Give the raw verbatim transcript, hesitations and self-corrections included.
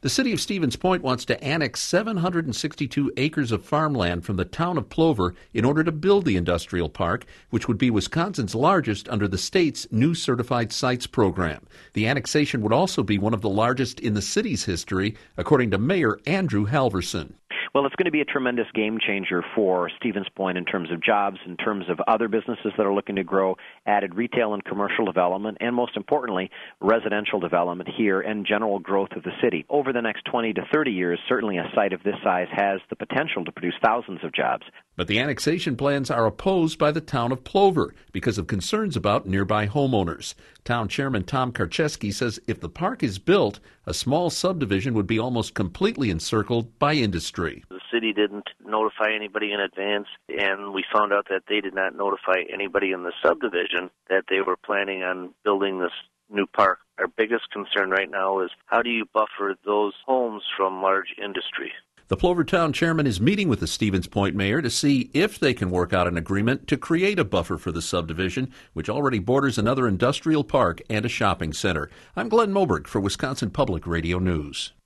The city of Stevens Point wants to annex seven hundred sixty-two acres of farmland from the town of Plover in order to build the industrial park, which would be Wisconsin's largest under the state's new Certified Sites program. The annexation would also be one of the largest in the city's history, according to Mayor Andrew Halverson. Well, it's going to be a tremendous game changer for Stevens Point in terms of jobs, in terms of other businesses that are looking to grow, added retail and commercial development, and most importantly, residential development here and general growth of the city. Over the next twenty to thirty years, certainly a site of this size has the potential to produce thousands of jobs. But the annexation plans are opposed by the town of Plover because of concerns about nearby homeowners. Town Chairman Tom Karcheski says if the park is built, a small subdivision would be almost completely encircled by industry. The city didn't notify anybody in advance, and we found out that they did not notify anybody in the subdivision that they were planning on building this new park. Our biggest concern right now is how do you buffer those homes from large industry? The Plover Town chairman is meeting with the Stevens Point mayor to see if they can work out an agreement to create a buffer for the subdivision, which already borders another industrial park and a shopping center. I'm Glenn Moberg for Wisconsin Public Radio News.